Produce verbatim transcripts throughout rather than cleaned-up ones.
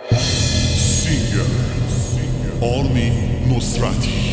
سینگر آرمین نصرتی.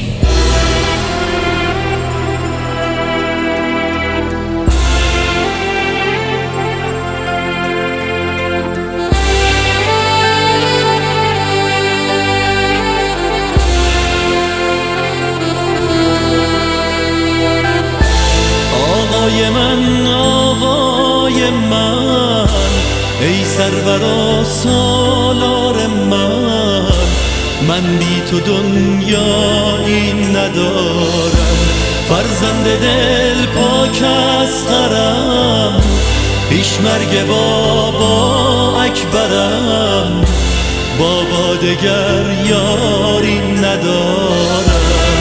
آقای من آقای من، ای سرور و سالار من، من بی تو دنیایی ندارم. فرزند دل پاک از غرم، پیش مرگ بابا اکبرم، بابا دگر یاری ندارم.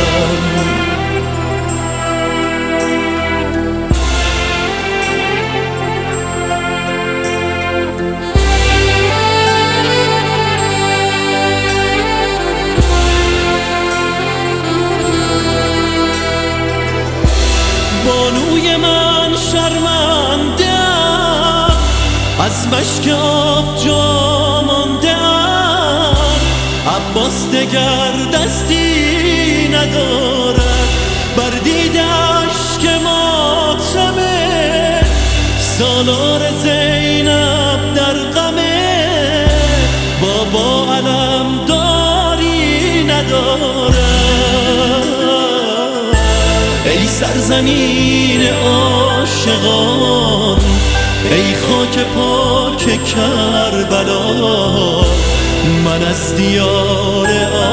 بانوی من شرمنده‌ام، از مشک آب جا مانده‌ام. عباس دگر دستی ندارد، بر دیدش که ماتمه. سالار زینب در غمه، بابا علم داری ندارد. ای سرزمین عاشقان، ای خاک پاک کربلا، من از دیار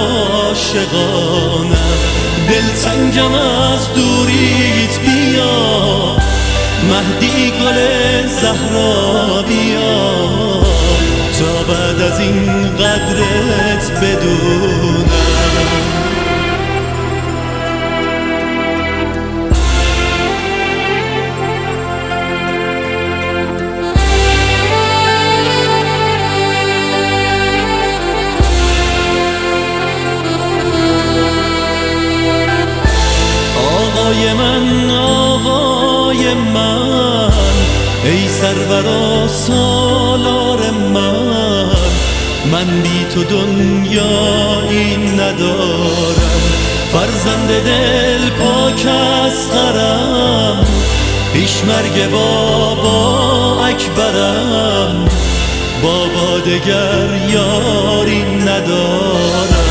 عاشقانم. دلتنگم از دوریت، بیا مهدی گل زهرا بیا، تا بعد از این قدرت بدونم. آقای من آقای من، ای سرور و سالار من، من بی تو دنیایی ندارم. فرزند دل پاک از غرم، پیش مرگ بابا اکبرم، بابا دگر یاری ندارم.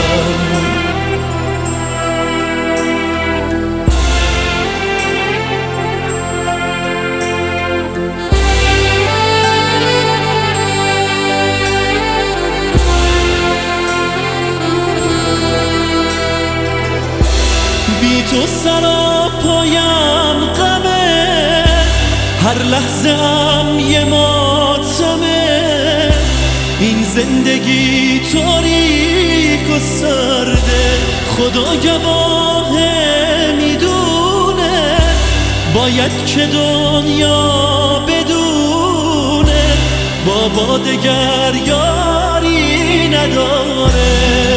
بی تو سراپایم غمه، هر لحظه ام یه ماتمه. این زندگی تاریک و سرده، خدا گواهه میدونه. باید که دنیا بدونه، بابا دگر یاری نداره.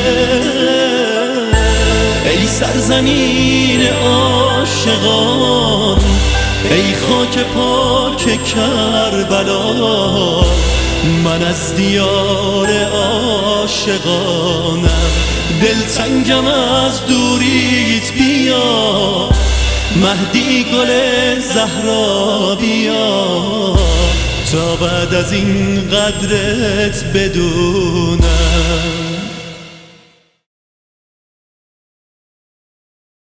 ای سرزمین عاشقان، ای خاک پاک کربلا، من از دیار عاشقانم. دلتنگم از دوریت، بیا مهدی گل زهرا بیا، تا بعد از این قدرت بدونم.